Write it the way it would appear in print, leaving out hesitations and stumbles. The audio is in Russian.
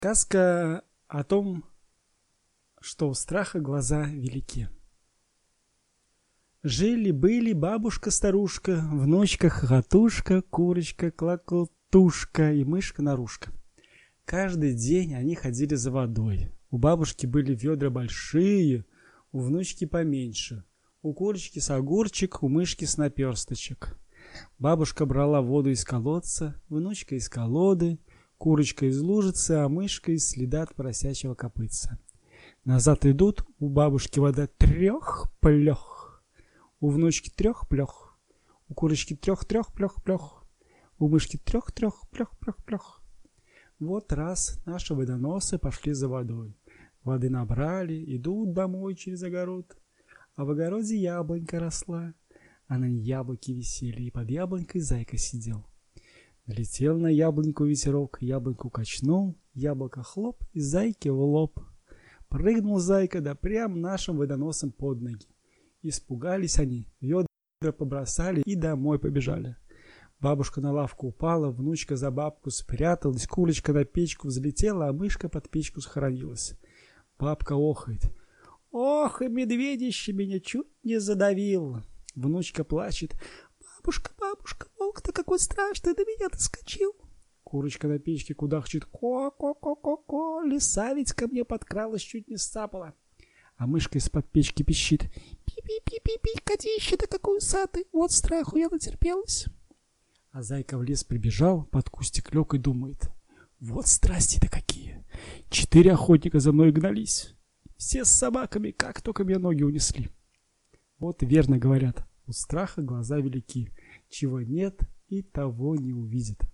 Сказка о том, что у страха глаза велики. Жили-были бабушка-старушка, внучка-хохотушка, курочка, клокотушка и мышка-нарушка. Каждый день они ходили за водой. У бабушки были ведра большие, у внучки поменьше. У курочки с огурчик, у мышки с наперсточек. Бабушка брала воду из колодца, внучка из колоды, курочка из лужицы, а мышка из следа от поросячьего копытца. Назад идут, у бабушки вода трех-плех, у внучки трех-плех, у курочки трех-плех-плех, у мышки трех-плех-плех-плех. Вот раз наши водоносы пошли за водой. Воды набрали, идут домой через огород. А в огороде яблонька росла, а на ней яблоки висели, и под яблонькой зайка сидел. Налетел на яблоньку ветерок, яблоньку качнул, яблоко хлоп и зайке в лоб. Прыгнул зайка, да прям нашим водоносом под ноги. Испугались они, ведра побросали и домой побежали. Бабушка на лавку упала, внучка за бабку спряталась, курочка на печку взлетела, а мышка под печку схоронилась. Бабка охает. «Ох, и медведище меня чуть не задавил!» Внучка плачет. «Бабушка, бабушка, волк-то какой страшный, на меня доскочил!» Курочка на печке кудахчет. «Ко-ко-ко-ко-ко, лиса ведь ко мне подкралась, чуть не сцапала!» А мышка из-под печки пищит. «Пи-пи-пи-пи-пи, котище-то какой усатый, вот страху я натерпелась!» А зайка в лес прибежал, под кустик лег и думает. «Вот страсти-то какие! 4 охотника за мной гнались, все с собаками, как только мне ноги унесли!» Вот верно говорят, у страха глаза велики, чего нет и того не увидит.